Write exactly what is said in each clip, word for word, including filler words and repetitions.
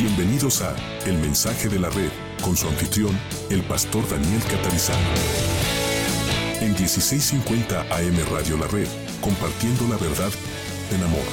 Bienvenidos a El Mensaje de la Red, con su anfitrión, el pastor Daniel Catarizano. En dieciséis cincuenta A M Radio La Red, compartiendo la verdad en amor.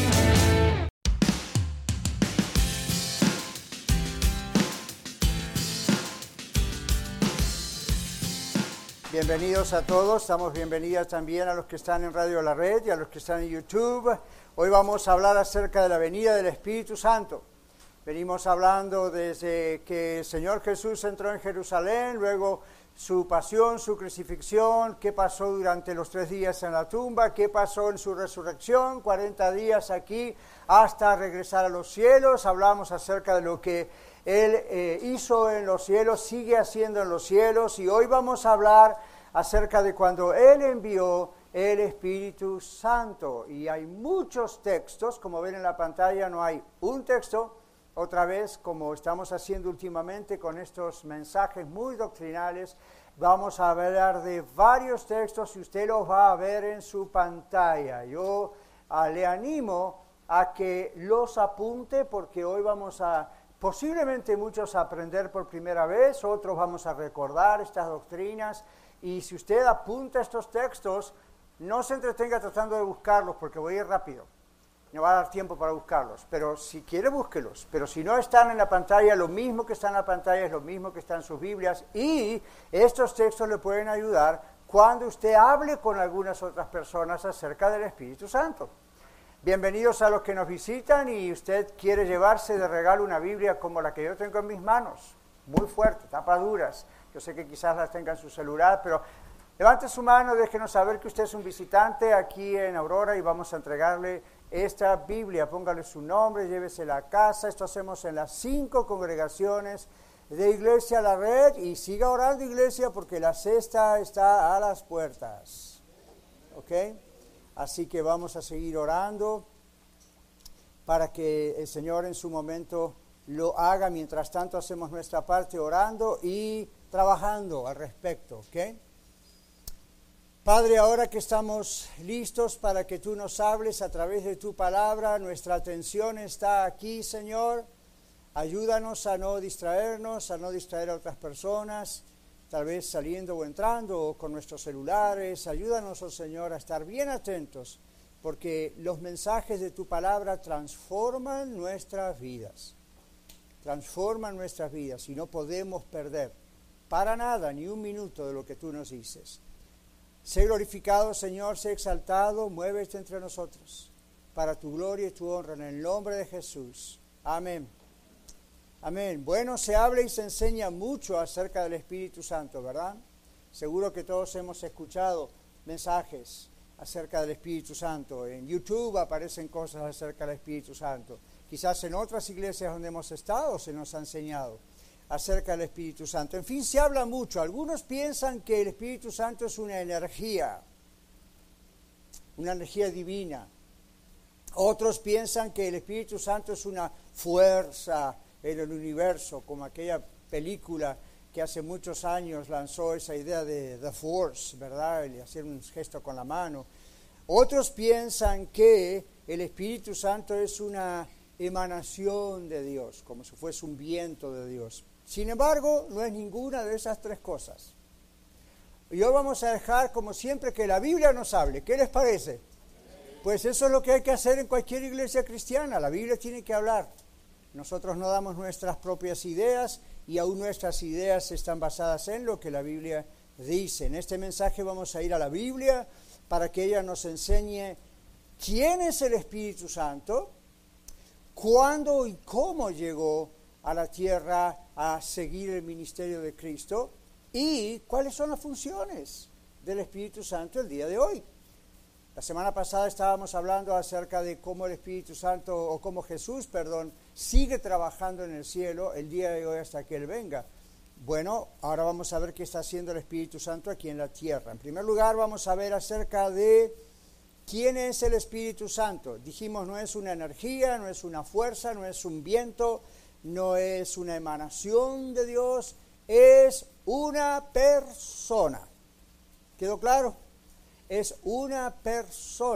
Bienvenidos a todos, damos bienvenidas también a los que están en Radio La Red y a los que están en YouTube. Hoy vamos a hablar acerca de la venida del Espíritu Santo. Venimos hablando desde que el Señor Jesús entró en Jerusalén, luego su pasión, su crucifixión, qué pasó durante los tres días en la tumba, qué pasó en su resurrección, cuarenta días aquí hasta regresar a los cielos. Hablamos acerca de lo que Él eh, hizo en los cielos, sigue haciendo en los cielos, y hoy vamos a hablar acerca de cuando Él envió el Espíritu Santo. Y hay muchos textos, como ven en la pantalla, no hay un texto. Otra vez, como estamos haciendo últimamente con estos mensajes muy doctrinales, vamos a hablar de varios textos y usted los va a ver en su pantalla. Yo uh, le animo a que los apunte, porque hoy vamos a, posiblemente muchos a aprender por primera vez, otros vamos a recordar estas doctrinas, y si usted apunta estos textos, no se entretenga tratando de buscarlos, porque voy a ir rápido. No va a dar tiempo para buscarlos, pero si quiere, búsquelos. Pero si no están en la pantalla, lo mismo que está en la pantalla es lo mismo que está en sus Biblias, y estos textos le pueden ayudar cuando usted hable con algunas otras personas acerca del Espíritu Santo. Bienvenidos a los que nos visitan, y usted quiere llevarse de regalo una Biblia como la que yo tengo en mis manos, muy fuerte, tapas duras. Yo sé que quizás las tenga en su celular, pero levante su mano, déjenos saber que usted es un visitante aquí en Aurora y vamos a entregarle esta Biblia. Póngale su nombre, llévesela a casa. Esto hacemos en las cinco congregaciones de Iglesia La Red, y siga orando, iglesia, porque la sexta está a las puertas. ¿Ok? Así que vamos a seguir orando para que el Señor en su momento lo haga. Mientras tanto hacemos nuestra parte orando y trabajando al respecto. ¿Ok? Padre, ahora que estamos listos para que tú nos hables a través de tu palabra, nuestra atención está aquí, Señor. Ayúdanos a no distraernos, a no distraer a otras personas, tal vez saliendo o entrando o con nuestros celulares. Ayúdanos, oh Señor, a estar bien atentos, porque los mensajes de tu palabra transforman nuestras vidas. Transforman nuestras vidas y no podemos perder para nada ni un minuto de lo que tú nos dices. Sé glorificado, Señor, sé exaltado, muévete entre nosotros, para tu gloria y tu honra, en el nombre de Jesús. Amén. Amén. Bueno, se habla y se enseña mucho acerca del Espíritu Santo, ¿verdad? Seguro que todos hemos escuchado mensajes acerca del Espíritu Santo. En YouTube aparecen cosas acerca del Espíritu Santo. Quizás en otras iglesias donde hemos estado se nos ha enseñado acerca del Espíritu Santo. En fin, se habla mucho. Algunos piensan que el Espíritu Santo es una energía, una energía divina. Otros piensan que el Espíritu Santo es una fuerza en el universo, como aquella película que hace muchos años lanzó esa idea de The Force, ¿verdad? Y hacer un gesto con la mano. Otros piensan que el Espíritu Santo es una emanación de Dios, como si fuese un viento de Dios. Sin embargo, no es ninguna de esas tres cosas. Y hoy vamos a dejar, como siempre, que la Biblia nos hable. ¿Qué les parece? Pues eso es lo que hay que hacer en cualquier iglesia cristiana. La Biblia tiene que hablar. Nosotros no damos nuestras propias ideas, y aún nuestras ideas están basadas en lo que la Biblia dice. En este mensaje vamos a ir a la Biblia para que ella nos enseñe quién es el Espíritu Santo, cuándo y cómo llegó a la tierra a seguir el ministerio de Cristo, y cuáles son las funciones del Espíritu Santo el día de hoy. La semana pasada estábamos hablando acerca de cómo el Espíritu Santo, o cómo Jesús, perdón, sigue trabajando en el cielo el día de hoy hasta que Él venga. Bueno, ahora vamos a ver qué está haciendo el Espíritu Santo aquí en la tierra. En primer lugar, vamos a ver acerca de quién es el Espíritu Santo. Dijimos, no es una energía, no es una fuerza, no es un viento, no es una emanación de Dios, es una persona. ¿Quedó claro? Es una persona.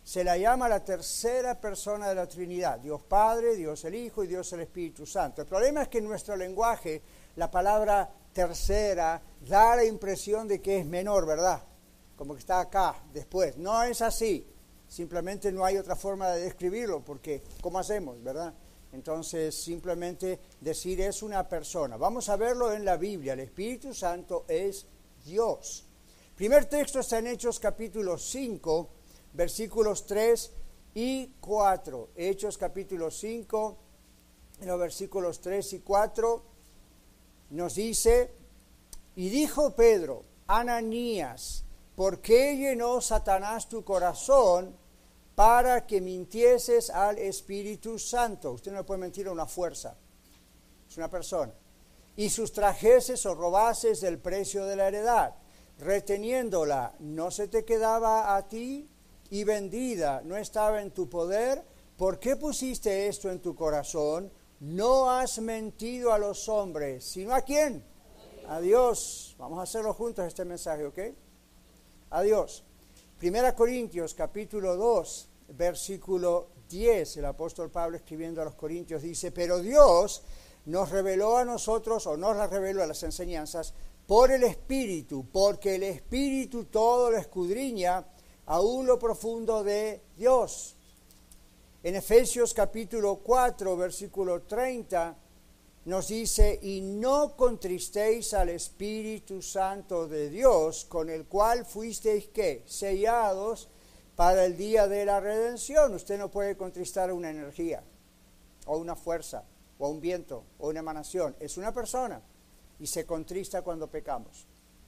se la llama la tercera persona de la Trinidad, Dios Padre, Dios el Hijo y Dios el Espíritu Santo. El problema es que en nuestro lenguaje la palabra tercera da la impresión de que es menor, ¿verdad? Como que está acá, después. No es así, simplemente no hay otra forma de describirlo, porque ¿cómo hacemos, verdad? Entonces, simplemente decir es una persona. Vamos a verlo en la Biblia. El Espíritu Santo es Dios. Primer texto está en Hechos capítulo cinco, versículos tres y cuatro. Hechos capítulo cinco, en los versículos tres y cuatro, nos dice: y dijo Pedro, Ananías, ¿por qué llenó Satanás tu corazón para que mintieses al Espíritu Santo? Usted no le puede mentir a una fuerza, es una persona. Y sustrajeses o robases del precio de la heredad, reteniéndola, ¿no se te quedaba a ti? Y vendida, ¿no estaba en tu poder? ¿Por qué pusiste esto en tu corazón? No has mentido a los hombres, sino ¿a quién? A Dios. Vamos a hacerlo juntos este mensaje, ¿ok? A Dios. Primera Corintios capítulo dos, versículo diez, el apóstol Pablo escribiendo a los Corintios dice: pero Dios nos reveló a nosotros, o nos la reveló a las enseñanzas, por el Espíritu, porque el Espíritu todo lo escudriña, aún lo profundo de Dios. En Efesios capítulo cuatro, versículo treinta, nos dice: y no contristéis al Espíritu Santo de Dios, con el cual fuisteis, ¿qué? Sellados para el día de la redención. Usted no puede contristar a una energía, o una fuerza, o un viento, o una emanación. Es una persona, y se contrista cuando pecamos.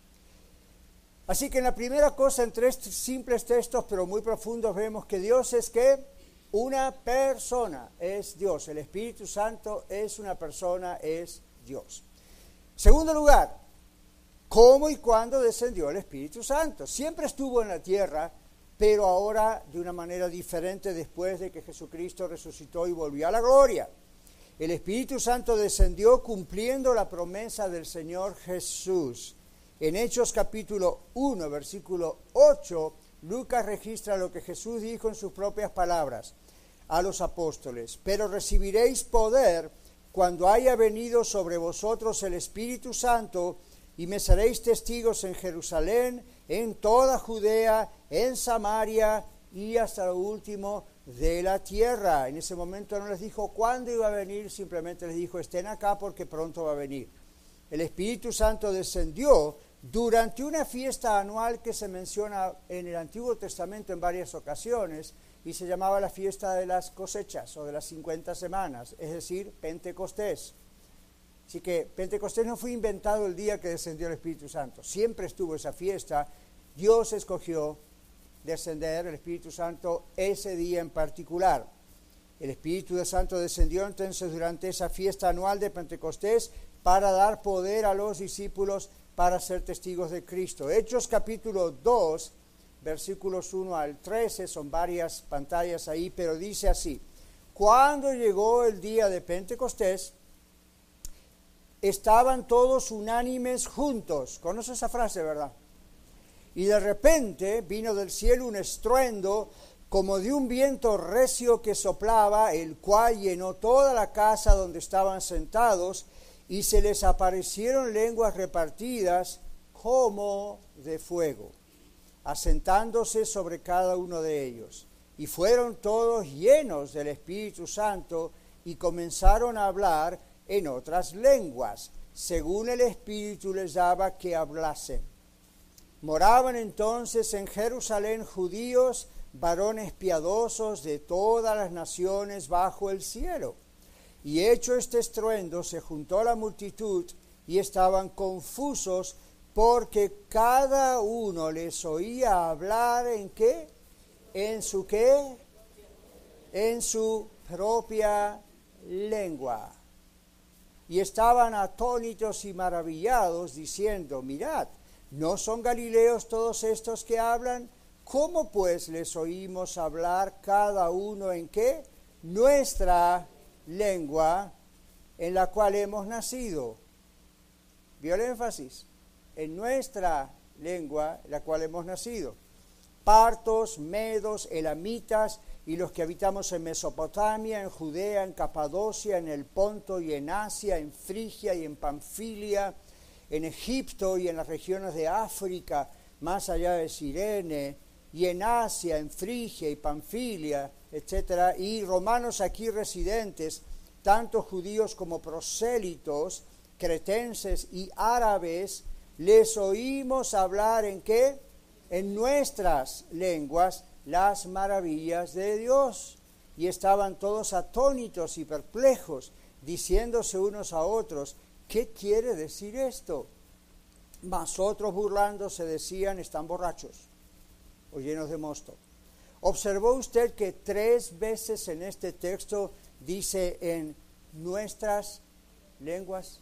Así que en la primera cosa, en tres simples textos, pero muy profundos, vemos que Dios es, ¿qué? Una persona, es Dios. El Espíritu Santo es una persona, es Dios. Segundo lugar, ¿cómo y cuándo descendió el Espíritu Santo? Siempre estuvo en la tierra, pero ahora de una manera diferente después de que Jesucristo resucitó y volvió a la gloria. El Espíritu Santo descendió cumpliendo la promesa del Señor Jesús. En Hechos capítulo uno, versículo ocho, Lucas registra lo que Jesús dijo en sus propias palabras a los apóstoles: pero recibiréis poder cuando haya venido sobre vosotros el Espíritu Santo, y me seréis testigos en Jerusalén, en toda Judea, en Samaria y hasta lo último de la tierra. En ese momento no les dijo cuándo iba a venir, simplemente les dijo: estén acá porque pronto va a venir. El Espíritu Santo descendió durante una fiesta anual que se menciona en el Antiguo Testamento en varias ocasiones, y se llamaba la fiesta de las cosechas o de las cincuenta semanas, es decir, Pentecostés. Así que Pentecostés no fue inventado el día que descendió el Espíritu Santo, siempre estuvo esa fiesta. Dios escogió descender el Espíritu Santo ese día en particular. El Espíritu Santo descendió entonces durante esa fiesta anual de Pentecostés para dar poder a los discípulos para ser testigos de Cristo. Hechos capítulo dos, versículos uno al trece, son varias pantallas ahí, pero dice así: cuando llegó el día de Pentecostés, estaban todos unánimes juntos. ¿Conoce esa frase, verdad? Y de repente vino del cielo un estruendo como de un viento recio que soplaba, el cual llenó toda la casa donde estaban sentados, y se les aparecieron lenguas repartidas como de fuego, asentándose sobre cada uno de ellos. Y fueron todos llenos del Espíritu Santo y comenzaron a hablar en otras lenguas, según el Espíritu les daba que hablasen. Moraban entonces en Jerusalén judíos, varones piadosos de todas las naciones bajo el cielo. Y hecho este estruendo, se juntó la multitud y estaban confusos, porque cada uno les oía hablar ¿en qué? ¿En su qué? En su propia lengua. Y estaban atónitos y maravillados, diciendo: mirad, ¿no son galileos todos estos que hablan? ¿Cómo pues les oímos hablar cada uno en qué? Nuestra lengua en la cual hemos nacido. ¿Vio el énfasis? En nuestra lengua en la cual hemos nacido. partos, medos, elamitas y los que habitamos en Mesopotamia, en Judea, en Capadocia, en el Ponto y en Asia, en Frigia y en Panfilia, en Egipto y en las regiones de África, más allá de Cirene, y en Asia, en Frigia y Panfilia, etcétera, y romanos aquí residentes, tanto judíos como prosélitos, cretenses y árabes, les oímos hablar ¿en qué? En nuestras lenguas las maravillas de Dios. Y estaban todos atónitos y perplejos, diciéndose unos a otros, ¿qué quiere decir esto? Mas otros burlándose decían, están borrachos o llenos de mosto. ¿Observó usted que tres veces en este texto dice en nuestras lenguas?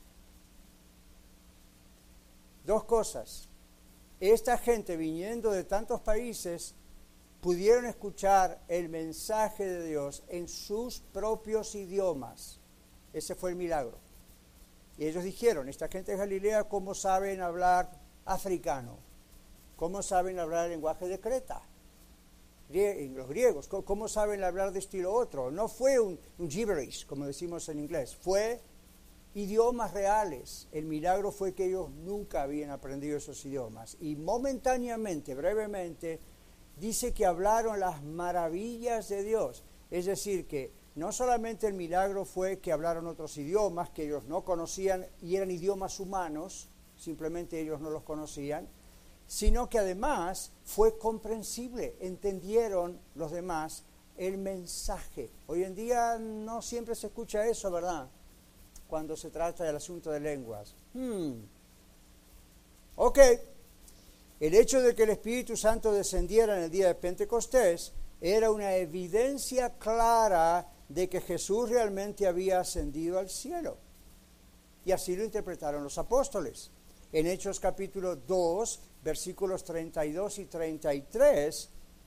Dos cosas. Esta gente viniendo de tantos países pudieron escuchar el mensaje de Dios en sus propios idiomas. Ese fue el milagro. Y ellos dijeron, esta gente de Galilea, ¿cómo saben hablar africano? ¿Cómo saben hablar el lenguaje de Creta? Los griegos, ¿cómo saben hablar de estilo otro? No fue un, un gibberish, como decimos en inglés, fue idiomas reales. El milagro fue que ellos nunca habían aprendido esos idiomas. Y momentáneamente, brevemente, dice que hablaron las maravillas de Dios. Es decir, que no solamente el milagro fue que hablaron otros idiomas que ellos no conocían y eran idiomas humanos, simplemente ellos no los conocían, sino que además fue comprensible, entendieron los demás el mensaje. Hoy en día no siempre se escucha eso, ¿verdad? Cuando se trata del asunto de lenguas. Hmm. Ok, el hecho de que el Espíritu Santo descendiera en el día de Pentecostés era una evidencia clara de que Jesús realmente había ascendido al cielo. Y así lo interpretaron los apóstoles. En Hechos capítulo dos, versículos treinta y dos y treinta y tres,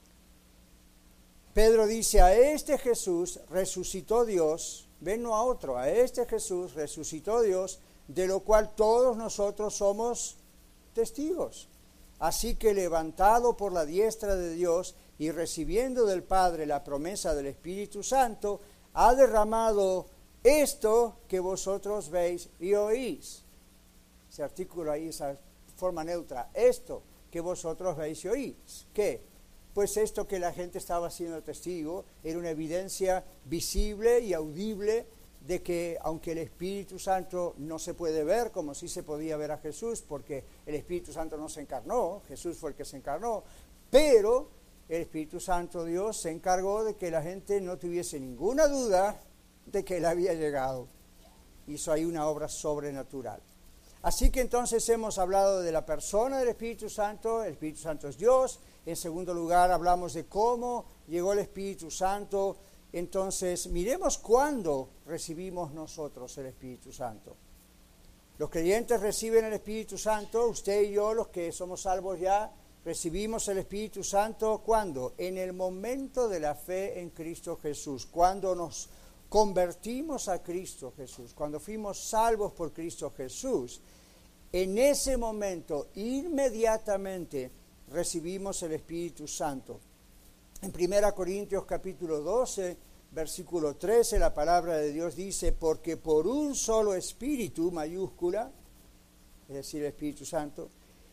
Pedro dice, a este Jesús resucitó Dios, ven no a otro, a este Jesús resucitó Dios, de lo cual todos nosotros somos testigos. Así que levantado por la diestra de Dios y recibiendo del Padre la promesa del Espíritu Santo, ha derramado esto que vosotros veis y oís. Ese artículo ahí, esa forma neutra, esto que vosotros veis y oís. ¿Qué? Pues esto que la gente estaba siendo testigo era una evidencia visible y audible de que aunque el Espíritu Santo no se puede ver como si se podía ver a Jesús, porque el Espíritu Santo no se encarnó, Jesús fue el que se encarnó, pero el Espíritu Santo Dios se encargó de que la gente no tuviese ninguna duda de que Él había llegado. Hizo ahí una obra sobrenatural. Así que entonces hemos hablado de la persona del Espíritu Santo, el Espíritu Santo es Dios. En segundo lugar hablamos de cómo llegó el Espíritu Santo. Entonces miremos cuándo recibimos nosotros el Espíritu Santo. Los creyentes reciben el Espíritu Santo, usted y yo, los que somos salvos ya, recibimos el Espíritu Santo ¿cuándo? En el momento de la fe en Cristo Jesús, cuando nos convertimos a Cristo Jesús, cuando fuimos salvos por Cristo Jesús, en ese momento, inmediatamente, recibimos el Espíritu Santo. En primera Corintios capítulo doce, versículo trece, la palabra de Dios dice, porque por un solo Espíritu, mayúscula, es decir, el Espíritu Santo,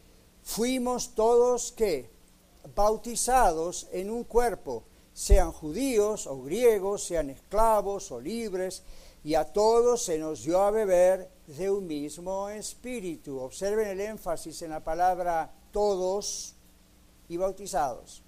fuimos todos, ¿qué? Bautizados en un cuerpo, sean judíos o griegos, sean esclavos o libres, y a todos se nos dio a beber de un mismo espíritu. Observen el énfasis en la palabra todos y bautizados.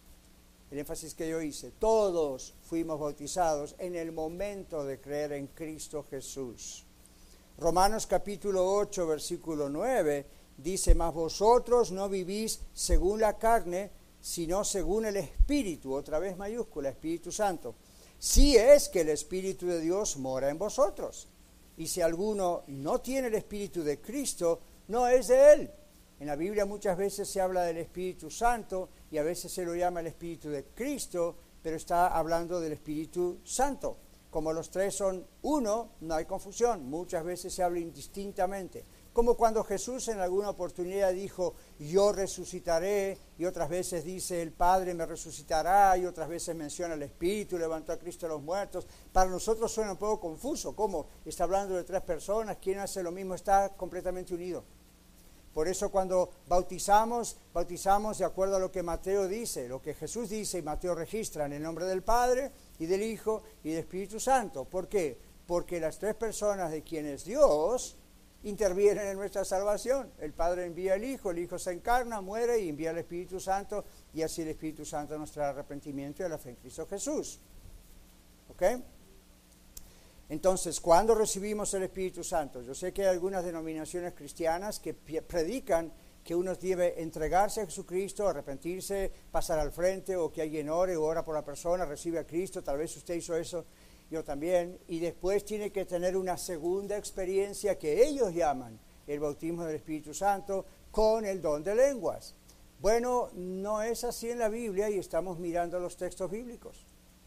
El énfasis que yo hice, todos fuimos bautizados en el momento de creer en Cristo Jesús. Romanos capítulo ocho, versículo nueve, dice, mas vosotros no vivís según la carne, sino según el Espíritu, otra vez mayúscula, Espíritu Santo. Si es que el Espíritu de Dios mora en vosotros. Y si alguno no tiene el Espíritu de Cristo, no es de Él. En la Biblia muchas veces se habla del Espíritu Santo y a veces se lo llama el Espíritu de Cristo, pero está hablando del Espíritu Santo. Como los tres son uno, no hay confusión. Muchas veces se habla indistintamente. Como cuando Jesús en alguna oportunidad dijo, yo resucitaré, y otras veces dice, el Padre me resucitará, y otras veces menciona el Espíritu, levantó a Cristo de los muertos. Para nosotros suena un poco confuso. ¿Cómo? Está hablando de tres personas, ¿quién hace lo mismo? Está completamente unido. Por eso cuando bautizamos, bautizamos de acuerdo a lo que Mateo dice, lo que Jesús dice y Mateo registra en el nombre del Padre y del Hijo y del Espíritu Santo. ¿Por qué? Porque las tres personas de quienes Dios intervienen en nuestra salvación. El Padre envía al Hijo, el Hijo se encarna, muere y envía al Espíritu Santo, y así el Espíritu Santo nos trae arrepentimiento y a la fe en Cristo Jesús. ¿Ok? Entonces, ¿cuándo recibimos el Espíritu Santo? Yo sé que hay algunas denominaciones cristianas que predican que uno debe entregarse a Jesucristo, arrepentirse, pasar al frente, o que alguien ore o ora por la persona, recibe a Cristo. Tal vez usted hizo eso, yo también, y después tiene que tener una segunda experiencia que ellos llaman el bautismo del Espíritu Santo con el don de lenguas. Bueno, no es así en la Biblia, y estamos mirando los textos bíblicos.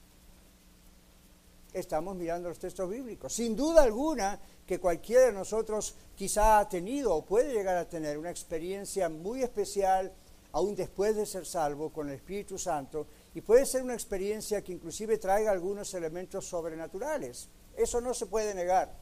Estamos mirando los textos bíblicos. Sin duda alguna que cualquiera de nosotros quizá ha tenido o puede llegar a tener una experiencia muy especial, aún después de ser salvo, con el Espíritu Santo, y puede ser una experiencia que inclusive traiga algunos elementos sobrenaturales. Eso no se puede negar.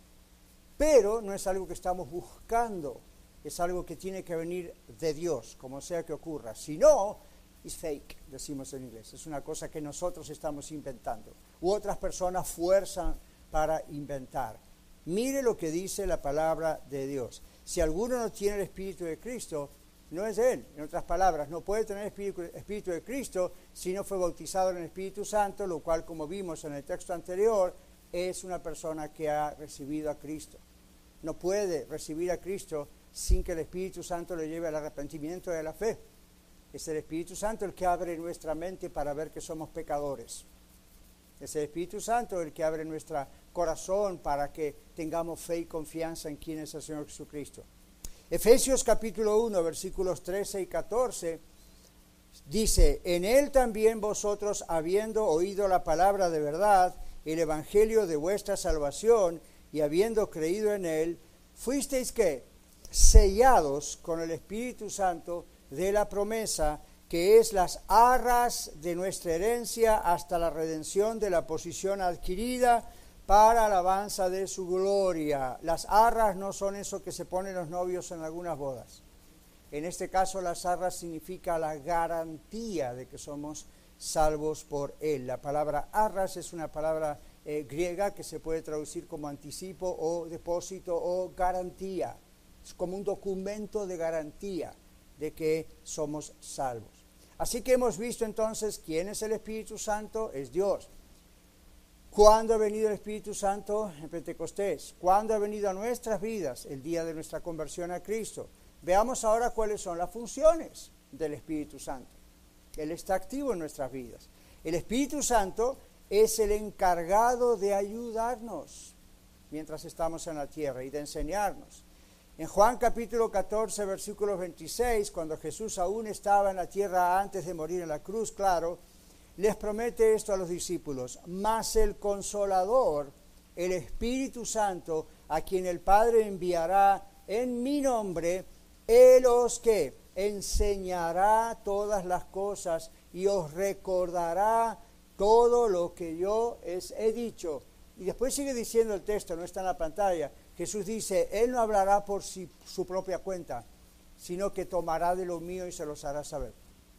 Pero no es algo que estamos buscando, es algo que tiene que venir de Dios, como sea que ocurra. Si no, es fake, decimos en inglés. Es una cosa que nosotros estamos inventando, u otras personas fuerzan para inventar. Mire lo que dice la palabra de Dios. Si alguno no tiene el Espíritu de Cristo, no es de Él. En otras palabras, no puede tener el Espíritu, Espíritu de Cristo si no fue bautizado en el Espíritu Santo, lo cual, como vimos en el texto anterior, es una persona que ha recibido a Cristo. No puede recibir a Cristo sin que el Espíritu Santo le lleve al arrepentimiento y a la fe. Es el Espíritu Santo el que abre nuestra mente para ver que somos pecadores. Es el Espíritu Santo el que abre nuestro corazón para que tengamos fe y confianza en quién es el Señor Jesucristo. Efesios capítulo uno, versículos trece y catorce, dice, en Él también vosotros, habiendo oído la palabra de verdad, el evangelio de vuestra salvación, y habiendo creído en Él, fuisteis, ¿qué? Sellados con el Espíritu Santo de la promesa, que es las arras de nuestra herencia hasta la redención de la posesión adquirida para alabanza de su gloria. Las arras no son eso que se ponen los novios en algunas bodas. En este caso, las arras significa la garantía de que somos salvos por Él. La palabra arras es una palabra eh, griega que se puede traducir como anticipo o depósito o garantía. Es como un documento de garantía de que somos salvos. Así que hemos visto entonces quién es el Espíritu Santo, es Dios. ¿Cuándo ha venido el Espíritu Santo? En Pentecostés. ¿Cuándo ha venido a nuestras vidas? El día de nuestra conversión a Cristo. Veamos ahora cuáles son las funciones del Espíritu Santo. Él está activo en nuestras vidas. El Espíritu Santo es el encargado de ayudarnos mientras estamos en la tierra y de enseñarnos. En Juan capítulo catorce, versículo veintiséis, cuando Jesús aún estaba en la tierra antes de morir en la cruz, claro, les promete esto a los discípulos, mas el Consolador, el Espíritu Santo, a quien el Padre enviará en mi nombre, Él os que enseñará todas las cosas y os recordará todo lo que yo os he dicho. Y después sigue diciendo el texto, no está en la pantalla. Jesús dice, Él no hablará por si, su propia cuenta, sino que tomará de lo mío y se los hará saber.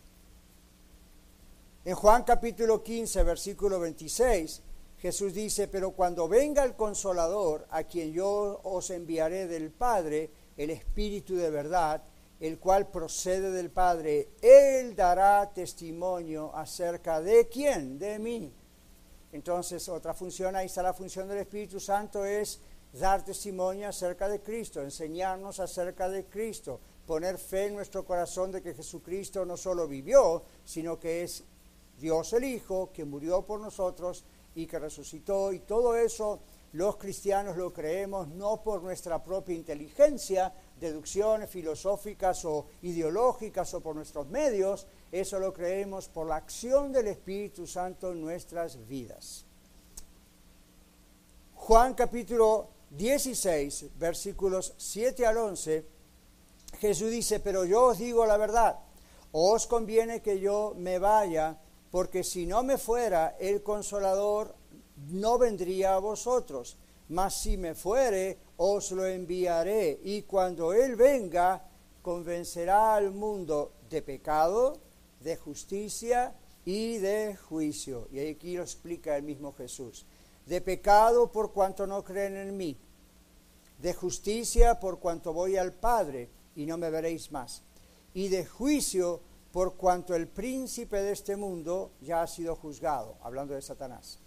En Juan capítulo quince, versículo veintiséis, Jesús dice, pero cuando venga el Consolador, a quien yo os enviaré del Padre, el Espíritu de verdad, el cual procede del Padre, Él dará testimonio acerca de ¿quién? De mí. Entonces, otra función, ahí está la función del Espíritu Santo, es dar testimonio acerca de Cristo, enseñarnos acerca de Cristo, poner fe en nuestro corazón de que Jesucristo no solo vivió, sino que es Dios el Hijo, que murió por nosotros y que resucitó, y todo eso los cristianos lo creemos no por nuestra propia inteligencia, deducciones filosóficas o ideológicas o por nuestros medios, eso lo creemos por la acción del Espíritu Santo en nuestras vidas. Juan capítulo dieciséis, versículos siete al once, Jesús dice, pero yo os digo la verdad, os conviene que yo me vaya, porque si no me fuera, el Consolador no vendría a vosotros, mas si me fuere, os lo enviaré, y cuando Él venga, convencerá al mundo de pecado, de justicia y de juicio. Y aquí lo explica el mismo Jesús. De pecado por cuanto no creen en mí, de justicia por cuanto voy al Padre y no me veréis más, y de juicio por cuanto el príncipe de este mundo ya ha sido juzgado, hablando de Satanás.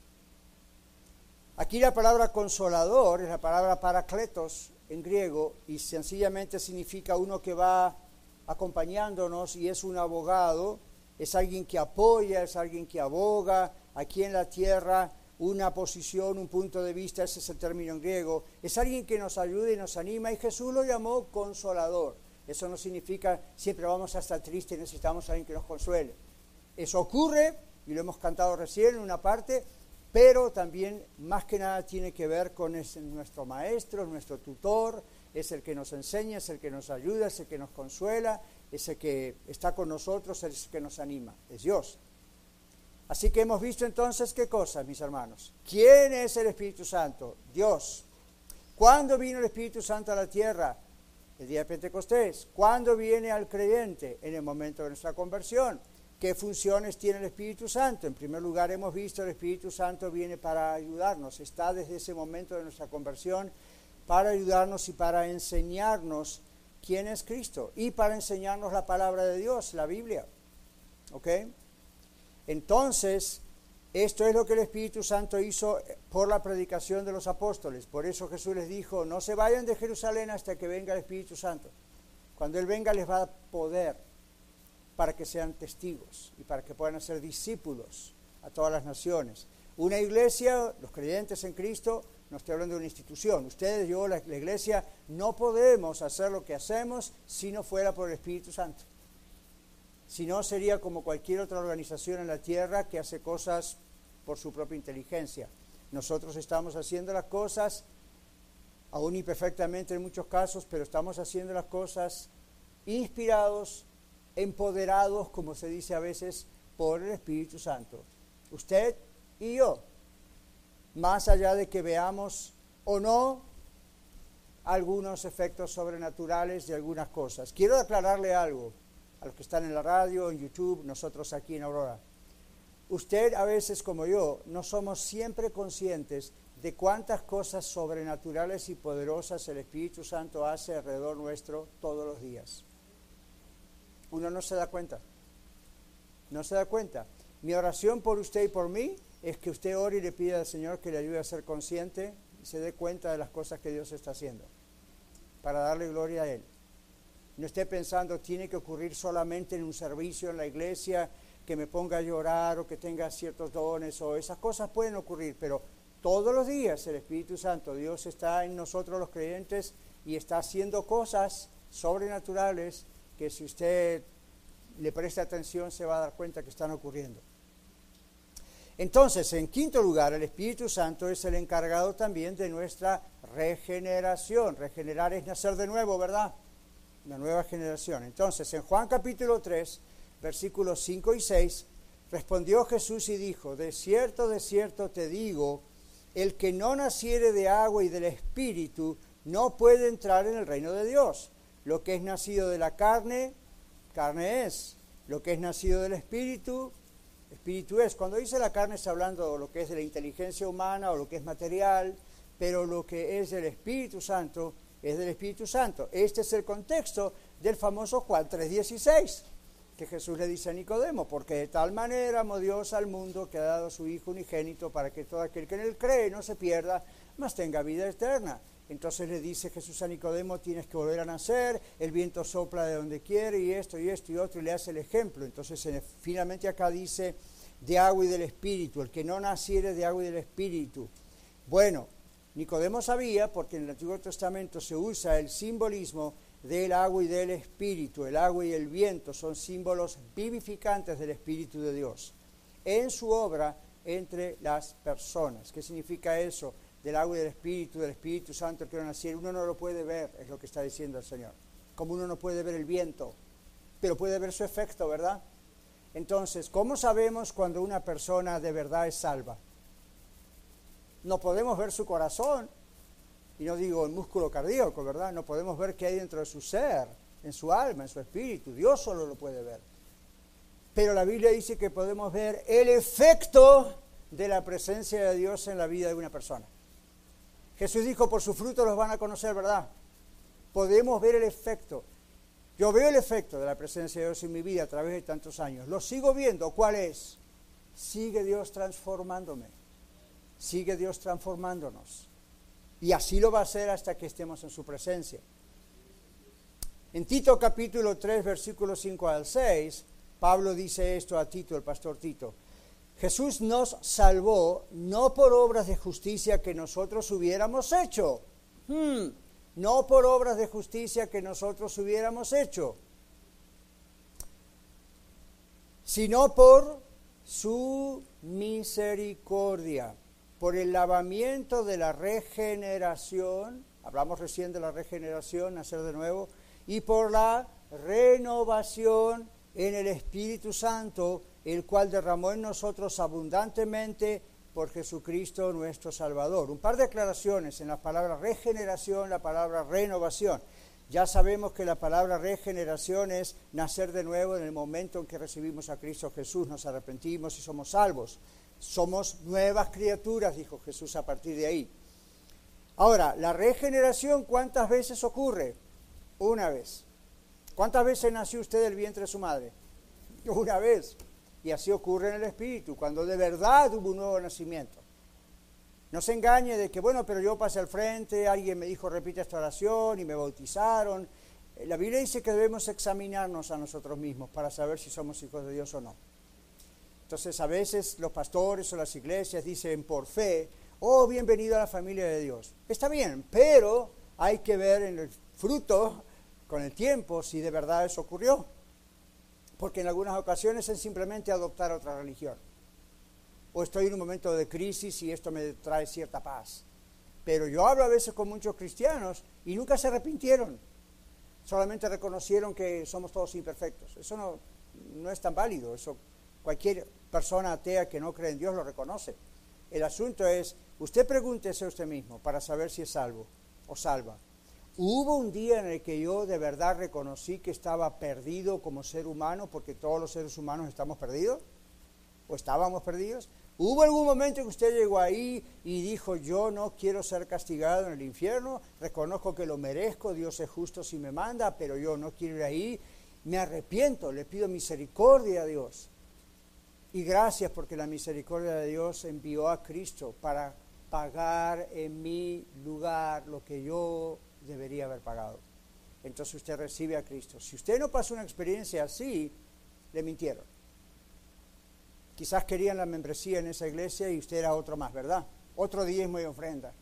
Aquí la palabra consolador es la palabra parakletos en griego y sencillamente significa uno que va acompañándonos y es un abogado, es alguien que apoya, es alguien que aboga aquí en la tierra, una posición, un punto de vista, ese es el término en griego, es alguien que nos ayuda y nos anima y Jesús lo llamó consolador. Eso no significa siempre vamos a estar tristes y necesitamos a alguien que nos consuele. Eso ocurre, y lo hemos cantado recién en una parte, pero también más que nada tiene que ver con ese, nuestro maestro, nuestro tutor, es el que nos enseña, es el que nos ayuda, es el que nos consuela, es el que está con nosotros, es el que nos anima, es Dios. Así que hemos visto entonces qué cosas, mis hermanos. ¿Quién es el Espíritu Santo? Dios. ¿Cuándo vino el Espíritu Santo a la tierra? El día de Pentecostés. ¿Cuándo viene al creyente? En el momento de nuestra conversión. ¿Qué funciones tiene el Espíritu Santo? En primer lugar, hemos visto el Espíritu Santo viene para ayudarnos. Está desde ese momento de nuestra conversión para ayudarnos y para enseñarnos quién es Cristo. Y para enseñarnos la palabra de Dios, la Biblia. ¿Ok? Entonces, esto es lo que el Espíritu Santo hizo por la predicación de los apóstoles. Por eso Jesús les dijo, no se vayan de Jerusalén hasta que venga el Espíritu Santo. Cuando Él venga les va a dar poder para que sean testigos y para que puedan ser discípulos a todas las naciones. Una iglesia, los creyentes en Cristo, no estoy hablando de una institución. Ustedes, yo, la, la iglesia, no podemos hacer lo que hacemos si no fuera por el Espíritu Santo. Si no, sería como cualquier otra organización en la tierra que hace cosas por su propia inteligencia. Nosotros estamos haciendo las cosas, aún imperfectamente en muchos casos, pero estamos haciendo las cosas inspirados, empoderados, como se dice a veces, por el Espíritu Santo. Usted y yo, más allá de que veamos o no algunos efectos sobrenaturales de algunas cosas. Quiero aclararle algo a los que están en la radio, en YouTube, nosotros aquí en Aurora. Usted a veces como yo no somos siempre conscientes de cuántas cosas sobrenaturales y poderosas el Espíritu Santo hace alrededor nuestro todos los días. Uno no se da cuenta, no se da cuenta. Mi oración por usted y por mí es que usted ore y le pida al Señor que le ayude a ser consciente y se dé cuenta de las cosas que Dios está haciendo, para darle gloria a Él. No esté pensando, tiene que ocurrir solamente en un servicio en la iglesia, que me ponga a llorar o que tenga ciertos dones, o esas cosas pueden ocurrir, pero todos los días el Espíritu Santo, Dios está en nosotros los creyentes y está haciendo cosas sobrenaturales que si usted le presta atención se va a dar cuenta que están ocurriendo. Entonces, en quinto lugar, el Espíritu Santo es el encargado también de nuestra regeneración. Regenerar es nacer de nuevo, ¿verdad? Una nueva generación. Entonces, en Juan capítulo tres, versículos cinco y seis, respondió Jesús y dijo, de cierto, de cierto te digo, el que no naciere de agua y del Espíritu no puede entrar en el reino de Dios. Lo que es nacido de la carne, carne es. Lo que es nacido del Espíritu, Espíritu es. Cuando dice la carne está hablando de lo que es de la inteligencia humana o lo que es material, pero lo que es del Espíritu Santo es del Espíritu Santo. Este es el contexto del famoso Juan tres dieciséis, que Jesús le dice a Nicodemo, porque de tal manera amó Dios al mundo que ha dado a su Hijo unigénito para que todo aquel que en él cree no se pierda, mas tenga vida eterna. Entonces le dice Jesús a Nicodemo, tienes que volver a nacer, el viento sopla de donde quiere y esto y esto y otro, y le hace el ejemplo. Entonces en, finalmente acá dice, de agua y del Espíritu, el que no naciere de agua y del Espíritu. Bueno, Nicodemo sabía, porque en el Antiguo Testamento se usa el simbolismo del agua y del Espíritu. El agua y el viento son símbolos vivificantes del Espíritu de Dios en su obra entre las personas. ¿Qué significa eso? del agua y del Espíritu, del Espíritu Santo, el que no naciera, uno no lo puede ver, es lo que está diciendo el Señor. Como uno no puede ver el viento, pero puede ver su efecto, ¿verdad? Entonces, ¿cómo sabemos cuando una persona de verdad es salva? No podemos ver su corazón, y no digo el músculo cardíaco, ¿verdad? No podemos ver qué hay dentro de su ser, en su alma, en su espíritu. Dios solo lo puede ver. Pero la Biblia dice que podemos ver el efecto de la presencia de Dios en la vida de una persona. Jesús dijo, por su fruto los van a conocer, ¿verdad? Podemos ver el efecto. Yo veo el efecto de la presencia de Dios en mi vida a través de tantos años. Lo sigo viendo. ¿Cuál es? Sigue Dios transformándome. Sigue Dios transformándonos. Y así lo va a hacer hasta que estemos en su presencia. En Tito capítulo tres, versículos cinco al seis, Pablo dice esto a Tito, el pastor Tito. Jesús nos salvó no por obras de justicia que nosotros hubiéramos hecho. Hmm, no por obras de justicia que nosotros hubiéramos hecho, sino por su misericordia, por el lavamiento de la regeneración, hablamos recién de la regeneración, nacer de nuevo, y por la renovación en el Espíritu Santo, el cual derramó en nosotros abundantemente por Jesucristo nuestro Salvador. Un par de aclaraciones en la palabra regeneración, la palabra renovación. Ya sabemos que la palabra regeneración es nacer de nuevo en el momento en que recibimos a Cristo Jesús, nos arrepentimos y somos salvos. Somos nuevas criaturas, dijo Jesús a partir de ahí. Ahora, la regeneración, ¿cuántas veces ocurre? Una vez. ¿Cuántas veces nació usted del vientre de su madre? Una vez. Y así ocurre en el Espíritu, cuando de verdad hubo un nuevo nacimiento. No se engañe de que, bueno, pero yo pasé al frente, alguien me dijo repite esta oración y me bautizaron. La Biblia dice que debemos examinarnos a nosotros mismos para saber si somos hijos de Dios o no. Entonces a veces los pastores o las iglesias dicen por fe, oh, bienvenido a la familia de Dios. Está bien, pero hay que ver en el fruto, con el tiempo, si de verdad eso ocurrió. Porque en algunas ocasiones es simplemente adoptar otra religión. O estoy en un momento de crisis y esto me trae cierta paz. Pero yo hablo a veces con muchos cristianos y nunca se arrepintieron. Solamente reconocieron que somos todos imperfectos. Eso no, no es tan válido. Eso cualquier persona atea que no cree en Dios lo reconoce. El asunto es, usted pregúntese a usted mismo para saber si es salvo o salva. ¿Hubo un día en el que yo de verdad reconocí que estaba perdido como ser humano, porque todos los seres humanos estamos perdidos? ¿O estábamos perdidos? ¿Hubo algún momento en que usted llegó ahí y dijo, yo no quiero ser castigado en el infierno, reconozco que lo merezco, Dios es justo si me manda, pero yo no quiero ir ahí, me arrepiento, le pido misericordia a Dios? Y gracias porque la misericordia de Dios envió a Cristo para pagar en mi lugar lo que yo debería haber pagado. Entonces usted recibe a Cristo. Si usted no pasó una experiencia así, le mintieron. Quizás querían la membresía en esa iglesia y usted era otro más, ¿verdad? Otro diezmo y ofrenda.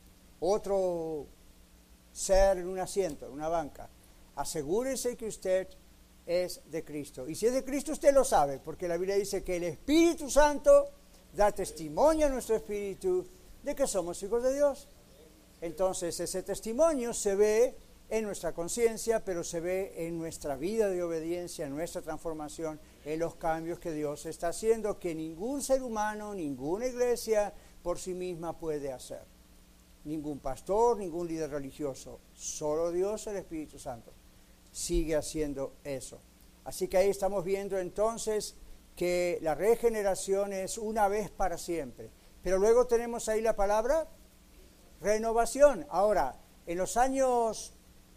Otro ser en un asiento, en una banca. Asegúrese que usted es de Cristo. Y si es de Cristo, usted lo sabe, porque la Biblia dice que el Espíritu Santo da testimonio a nuestro espíritu de que somos hijos de Dios. Entonces ese testimonio se ve en nuestra conciencia, pero se ve en nuestra vida de obediencia, en nuestra transformación, en los cambios que Dios está haciendo, que ningún ser humano, ninguna iglesia por sí misma puede hacer. Ningún pastor, ningún líder religioso, solo Dios, el Espíritu Santo, sigue haciendo eso. Así que ahí estamos viendo entonces que la regeneración es una vez para siempre. Pero luego tenemos ahí la palabra renovación. Ahora, en los años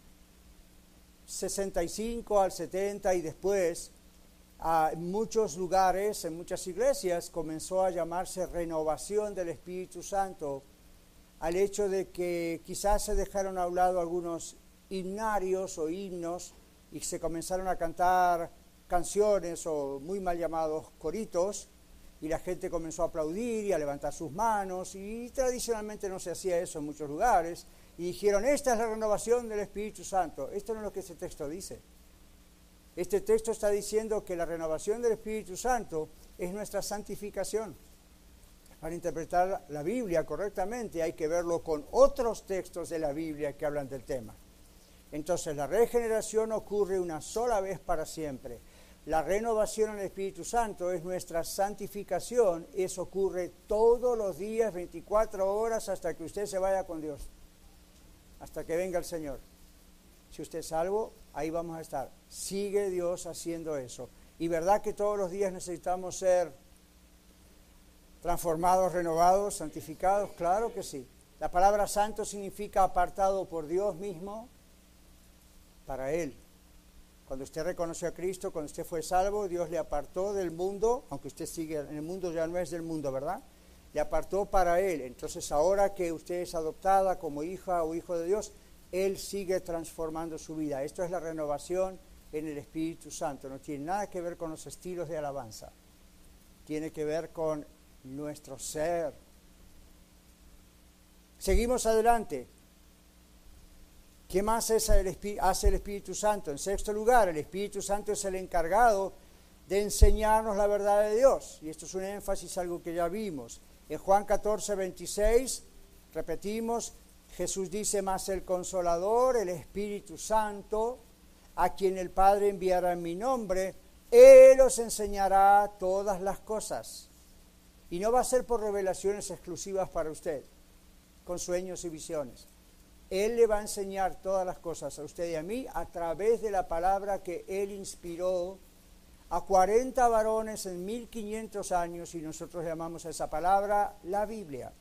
sesenta y cinco al setenta y después, en muchos lugares, en muchas iglesias, comenzó a llamarse renovación del Espíritu Santo, al hecho de que quizás se dejaron a un lado algunos himnarios o himnos y se comenzaron a cantar canciones o muy mal llamados coritos, y la gente comenzó a aplaudir y a levantar sus manos, y tradicionalmente no se hacía eso en muchos lugares, y dijeron, esta es la renovación del Espíritu Santo. Esto no es lo que este texto dice. Este texto está diciendo que la renovación del Espíritu Santo es nuestra santificación. Para interpretar la Biblia correctamente hay que verlo con otros textos de la Biblia que hablan del tema. Entonces la regeneración ocurre una sola vez para siempre. La renovación en el Espíritu Santo es nuestra santificación. Eso ocurre todos los días, veinticuatro horas, hasta que usted se vaya con Dios. Hasta que venga el Señor. Si usted es salvo, ahí vamos a estar. Sigue Dios haciendo eso. Y verdad que todos los días necesitamos ser transformados, renovados, santificados, claro que sí. La palabra santo significa apartado por Dios mismo para Él. Cuando usted reconoció a Cristo, cuando usted fue salvo, Dios le apartó del mundo, aunque usted sigue en el mundo, ya no es del mundo, ¿verdad? Le apartó para Él. Entonces ahora que usted es adoptada como hija o hijo de Dios, Él sigue transformando su vida. Esto es la renovación en el Espíritu Santo. No tiene nada que ver con los estilos de alabanza. Tiene que ver con nuestro ser. Seguimos adelante. ¿Qué más hace el, Espí- hace el Espíritu Santo? En sexto lugar, el Espíritu Santo es el encargado de enseñarnos la verdad de Dios. Y esto es un énfasis, algo que ya vimos. En Juan catorce, veintiséis, repetimos, Jesús dice, mas el Consolador, el Espíritu Santo, a quien el Padre enviará en mi nombre, Él os enseñará todas las cosas. Y no va a ser por revelaciones exclusivas para usted, con sueños y visiones. Él le va a enseñar todas las cosas a usted y a mí a través de la palabra que Él inspiró a cuarenta varones en mil quinientos años, y nosotros llamamos a esa palabra la Biblia.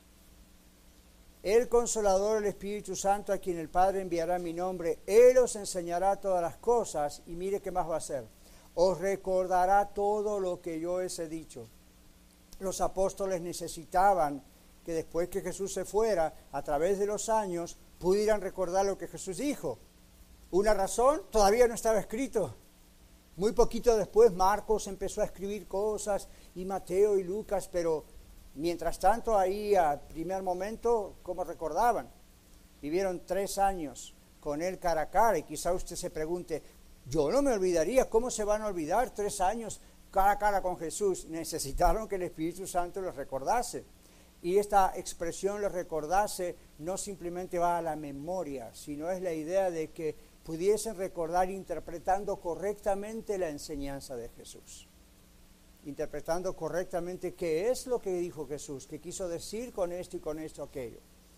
El Consolador, el Espíritu Santo, a quien el Padre enviará en mi nombre, Él os enseñará todas las cosas, y mire qué más va a hacer. Os recordará todo lo que yo os he dicho. Los apóstoles necesitaban que después que Jesús se fuera, a través de los años, pudieran recordar lo que Jesús dijo. Una razón, todavía no estaba escrito. Muy poquito después Marcos empezó a escribir cosas, y Mateo y Lucas, pero mientras tanto ahí al primer momento, ¿cómo recordaban? Vivieron tres años con Él cara a cara, y quizá usted se pregunte, yo no me olvidaría, ¿cómo se van a olvidar tres años cara a cara con Jesús? Necesitaron que el Espíritu Santo los recordase. Y esta expresión les recordase no simplemente va a la memoria, sino es la idea de que pudiesen recordar interpretando correctamente la enseñanza de Jesús. Interpretando correctamente qué es lo que dijo Jesús, qué quiso decir con esto y con esto aquello.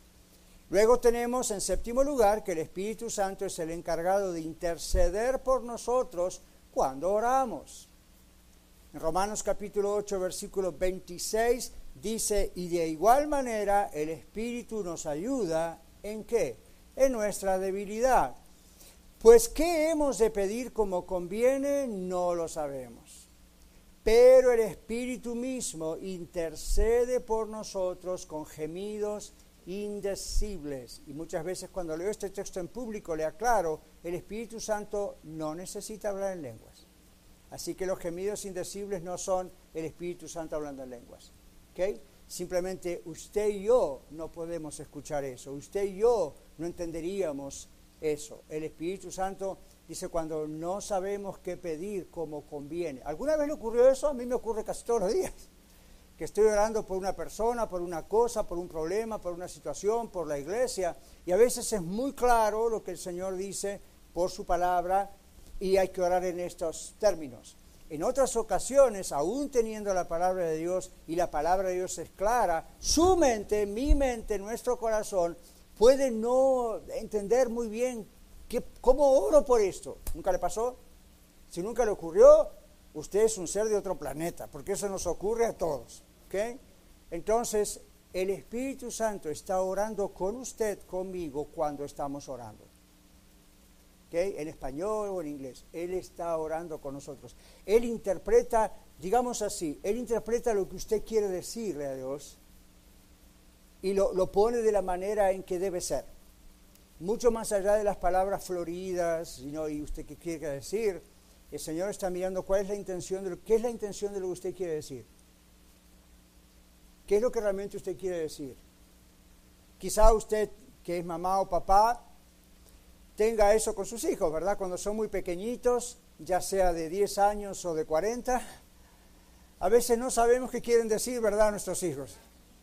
Luego tenemos en séptimo lugar que el Espíritu Santo es el encargado de interceder por nosotros cuando oramos. En Romanos capítulo ocho, versículo veintiséis, dice, y de igual manera el Espíritu nos ayuda, ¿en qué? En nuestra debilidad. Pues ¿qué hemos de pedir como conviene? No lo sabemos. Pero el Espíritu mismo intercede por nosotros con gemidos indecibles. Y muchas veces cuando leo este texto en público le aclaro, el Espíritu Santo no necesita hablar en lenguas. Así que los gemidos indecibles no son el Espíritu Santo hablando en lenguas. ¿Okay? Simplemente usted y yo no podemos escuchar eso. Usted y yo no entenderíamos eso. El Espíritu Santo dice cuando no sabemos qué pedir como conviene. ¿Alguna vez le ocurrió eso? A mí me ocurre casi todos los días. Que estoy orando por una persona, por una cosa, por un problema, por una situación, por la iglesia. Y a veces es muy claro lo que el Señor dice por su palabra y hay que orar en estos términos. En otras ocasiones, aún teniendo la palabra de Dios y la palabra de Dios es clara, su mente, mi mente, nuestro corazón puede no entender muy bien qué, cómo oro por esto. ¿Nunca le pasó? Si nunca le ocurrió, usted es un ser de otro planeta, porque eso nos ocurre a todos. ¿Okay? Entonces, el Espíritu Santo está orando con usted, conmigo, cuando estamos orando. ¿Okay? En español o en inglés. Él está orando con nosotros. Él interpreta, digamos así, Él interpreta lo que usted quiere decirle a Dios y lo, lo pone de la manera en que debe ser. Mucho más allá de las palabras floridas, ¿no? Y usted qué quiere decir, el Señor está mirando cuál es la intención de lo, qué es la intención de lo que usted quiere decir. ¿Qué es lo que realmente usted quiere decir? Quizá usted, que es mamá o papá, tenga eso con sus hijos, ¿verdad? Cuando son muy pequeñitos, ya sea de diez años o de cuarenta, a veces no sabemos qué quieren decir, ¿verdad?, nuestros hijos.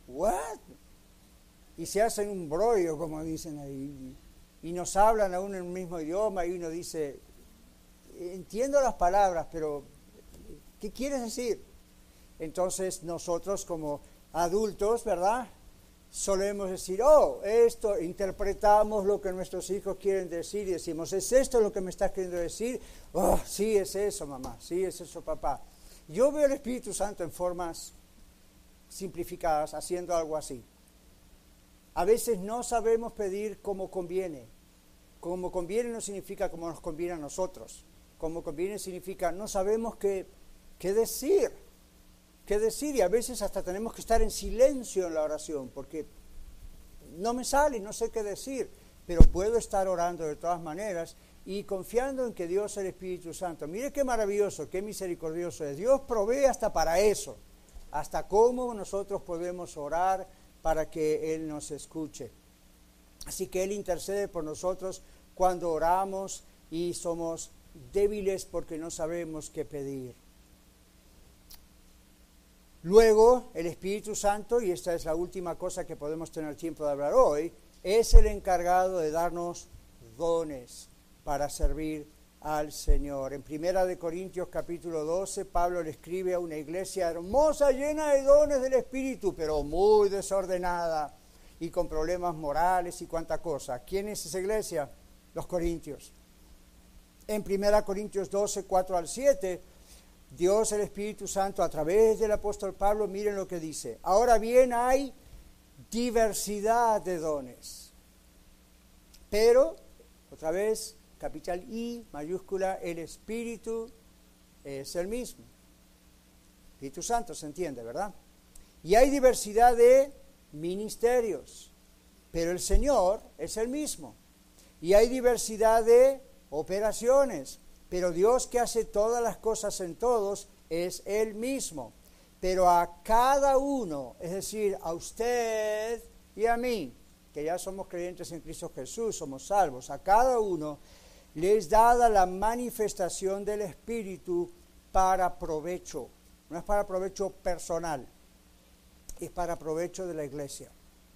¿what? Y se hacen un brollo, como dicen ahí, y nos hablan aún en un mismo idioma, y uno dice, entiendo las palabras, pero ¿qué quieres decir? Entonces nosotros como adultos, ¿verdad?, solemos decir, oh, esto, interpretamos lo que nuestros hijos quieren decir y decimos, ¿es esto lo que me estás queriendo decir? Oh, sí, es eso, mamá, sí, es eso, papá. Yo veo el Espíritu Santo en formas simplificadas, haciendo algo así. A veces no sabemos pedir como conviene. Como conviene no significa como nos conviene a nosotros. Como conviene significa no sabemos qué, qué decir. qué decir y a veces hasta tenemos que estar en silencio en la oración porque no me sale, no sé qué decir, pero puedo estar orando de todas maneras y confiando en que Dios es el Espíritu Santo. Mire qué maravilloso, qué misericordioso es. Dios provee hasta para eso, hasta cómo nosotros podemos orar para que Él nos escuche. Así que Él intercede por nosotros cuando oramos y somos débiles porque no sabemos qué pedir. Luego, el Espíritu Santo, y esta es la última cosa que podemos tener tiempo de hablar hoy, es el encargado de darnos dones para servir al Señor. En Primera de Corintios capítulo doce, Pablo le escribe a una iglesia hermosa, llena de dones del Espíritu, pero muy desordenada y con problemas morales y cuánta cosa. ¿Quién es esa iglesia? Los corintios. En Primera Corintios doce, cuatro al siete, Dios, el Espíritu Santo, a través del apóstol Pablo, miren lo que dice. Ahora bien, hay diversidad de dones. Pero, otra vez, capital I, mayúscula, el Espíritu es el mismo. Espíritu Santo, se entiende, ¿verdad? Y hay diversidad de ministerios, pero el Señor es el mismo. Y hay diversidad de operaciones, pero Dios que hace todas las cosas en todos es Él mismo. Pero a cada uno, es decir, a usted y a mí, que ya somos creyentes en Cristo Jesús, somos salvos, a cada uno le es dada la manifestación del Espíritu para provecho. No es para provecho personal, es para provecho de la iglesia.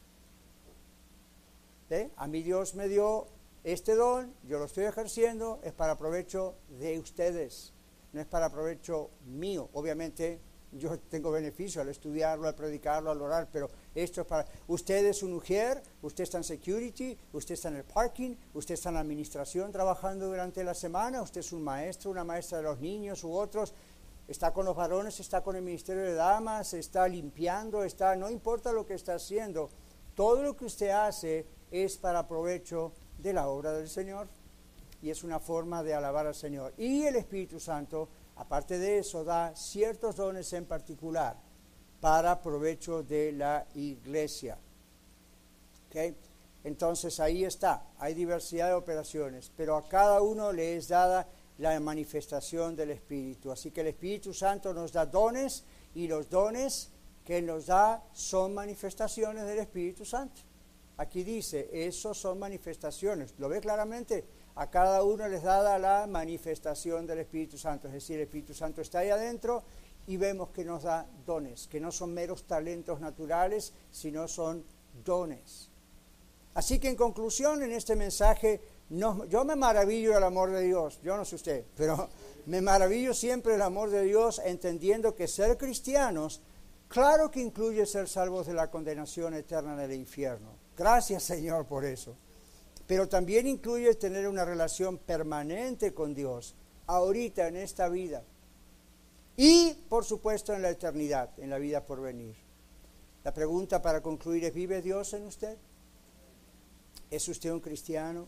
¿Eh? A mí Dios me dio este don, yo lo estoy ejerciendo, es para provecho de ustedes, no es para provecho mío. Obviamente yo tengo beneficio al estudiarlo, al predicarlo, al orar, pero esto es para... Usted es un ujier, usted está en security, usted está en el parking, usted está en la administración trabajando durante la semana, usted es un maestro, una maestra de los niños u otros, está con los varones, está con el ministerio de damas, está limpiando, está... No importa lo que está haciendo, todo lo que usted hace es para provecho de la obra del Señor y es una forma de alabar al Señor. Y el Espíritu Santo, aparte de eso, da ciertos dones en particular para provecho de la iglesia. ¿Okay? Entonces ahí está, hay diversidad de operaciones, pero a cada uno le es dada la manifestación del Espíritu. Así que el Espíritu Santo nos da dones y los dones que Él nos da son manifestaciones del Espíritu Santo. Aquí dice, esos son manifestaciones. ¿Lo ve claramente? A cada uno les da la manifestación del Espíritu Santo. Es decir, el Espíritu Santo está ahí adentro y vemos que nos da dones, que no son meros talentos naturales, sino son dones. Así que en conclusión, en este mensaje, no, yo me maravillo del amor de Dios. Yo no sé usted, pero me maravillo siempre del amor de Dios, entendiendo que ser cristianos, claro que incluye ser salvos de la condenación eterna del infierno. Gracias, Señor, por eso. Pero también incluye tener una relación permanente con Dios, ahorita en esta vida. Y, por supuesto, en la eternidad, en la vida por venir. La pregunta para concluir es, ¿vive Dios en usted? ¿Es usted un cristiano?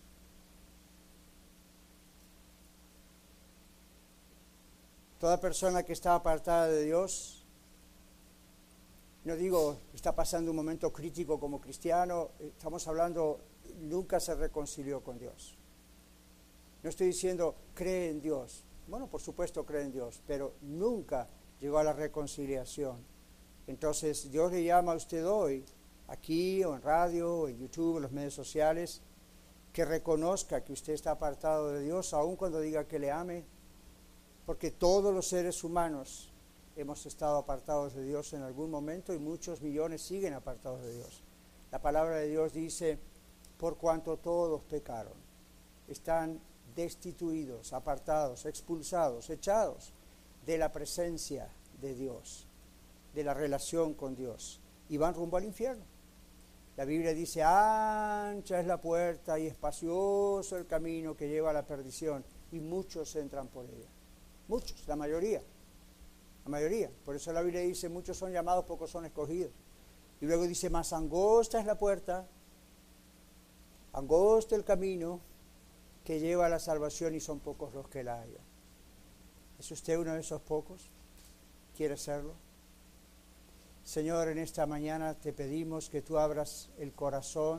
Toda persona que está apartada de Dios, no digo, está pasando un momento crítico como cristiano, estamos hablando, nunca se reconcilió con Dios. No estoy diciendo, cree en Dios. Bueno, por supuesto cree en Dios, pero nunca llegó a la reconciliación. Entonces, Dios le llama a usted hoy, aquí o en radio, o en YouTube, en los medios sociales, que reconozca que usted está apartado de Dios, aun cuando diga que le ame, porque todos los seres humanos hemos estado apartados de Dios en algún momento y muchos millones siguen apartados de Dios. La palabra de Dios dice, por cuanto todos pecaron, están destituidos, apartados, expulsados, echados de la presencia de Dios, de la relación con Dios, y van rumbo al infierno. La Biblia dice, ancha es la puerta y espacioso el camino que lleva a la perdición, y muchos entran por ella. Muchos, la mayoría. La mayoría. Por eso la Biblia dice, muchos son llamados, pocos son escogidos. Y luego dice, más angosta es la puerta, angosto el camino que lleva a la salvación y son pocos los que la hallan. ¿Es usted uno de esos pocos? ¿Quiere serlo? Señor, en esta mañana te pedimos que tú abras el corazón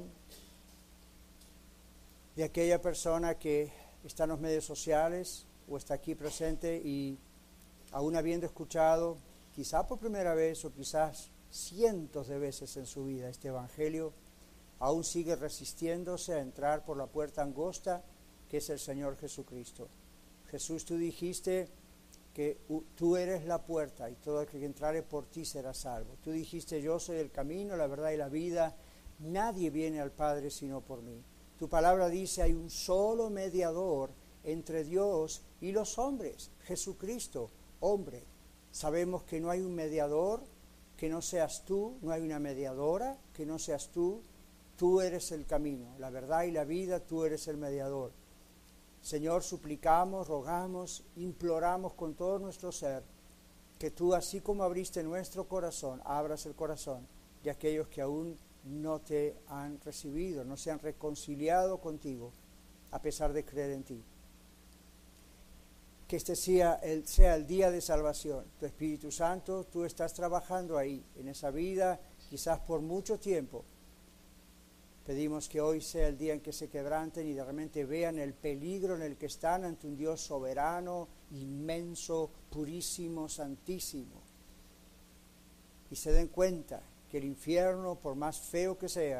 de aquella persona que está en los medios sociales o está aquí presente y aún habiendo escuchado, quizá por primera vez o quizás cientos de veces en su vida este evangelio, aún sigue resistiéndose a entrar por la puerta angosta que es el Señor Jesucristo. Jesús, tú dijiste que tú eres la puerta y todo el que entrare por ti será salvo. Tú dijiste, yo soy el camino, la verdad y la vida, nadie viene al Padre sino por mí. Tu palabra dice, hay un solo mediador entre Dios y los hombres, Jesucristo, hombre. Sabemos que no hay un mediador que no seas tú, no hay una mediadora que no seas tú. Tú eres el camino, la verdad y la vida, tú eres el mediador. Señor, suplicamos, rogamos, imploramos con todo nuestro ser que tú, así como abriste nuestro corazón, abras el corazón de aquellos que aún no te han recibido, no se han reconciliado contigo, a pesar de creer en ti. Que este sea el, sea el día de salvación. Tu Espíritu Santo, tú estás trabajando ahí, en esa vida, quizás por mucho tiempo. Pedimos que hoy sea el día en que se quebranten y de repente vean el peligro en el que están ante un Dios soberano, inmenso, purísimo, santísimo. Y se den cuenta que el infierno, por más feo que sea,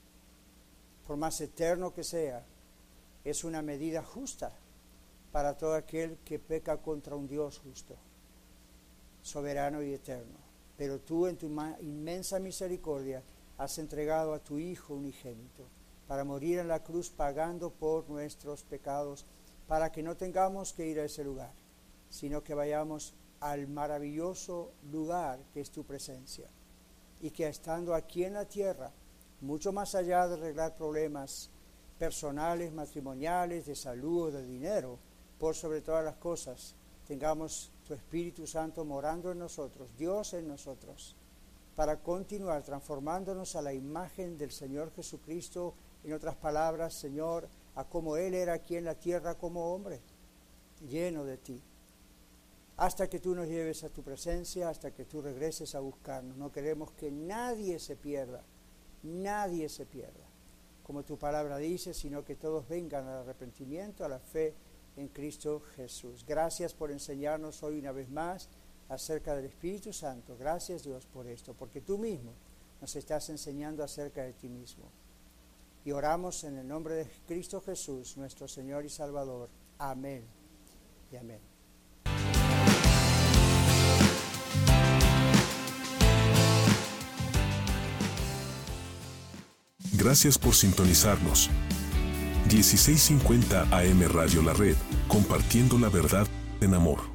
por más eterno que sea, es una medida justa para todo aquel que peca contra un Dios justo, soberano y eterno. Pero tú en tu inmensa misericordia has entregado a tu Hijo unigénito para morir en la cruz pagando por nuestros pecados, para que no tengamos que ir a ese lugar, sino que vayamos al maravilloso lugar que es tu presencia. Y que estando aquí en la tierra, mucho más allá de arreglar problemas personales, matrimoniales, de salud o de dinero, por sobre todas las cosas, tengamos tu Espíritu Santo morando en nosotros, Dios en nosotros, para continuar transformándonos a la imagen del Señor Jesucristo, en otras palabras, Señor, a como Él era aquí en la tierra como hombre, lleno de ti, hasta que tú nos lleves a tu presencia, hasta que tú regreses a buscarnos. No queremos que nadie se pierda, nadie se pierda, como tu palabra dice, sino que todos vengan al arrepentimiento, a la fe en Cristo Jesús. Gracias por enseñarnos hoy una vez más acerca del Espíritu Santo. Gracias, Dios, por esto, porque tú mismo nos estás enseñando acerca de ti mismo. Y oramos en el nombre de Cristo Jesús, nuestro Señor y Salvador. Amén y amén. Gracias por sintonizarnos. dieciséis cincuenta A M Radio La Red, compartiendo la verdad en amor.